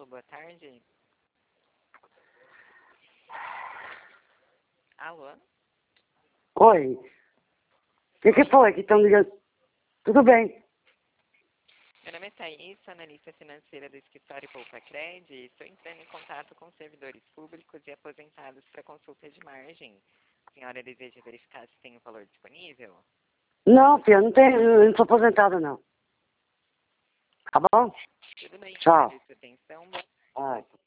Paulo, boa tarde. Alô? Oi. O que foi que estão ligando? Tudo bem. Meu nome é Thaís, sou analista financeira do escritório Poupa Cred e estou entrando em contato com servidores públicos e aposentados para consulta de margem. A senhora deseja verificar se tem o valor disponível? Não, filha, eu não sou aposentada, não. Tá bom? Tudo bem, Tchau. agradeço a atenção. Ai.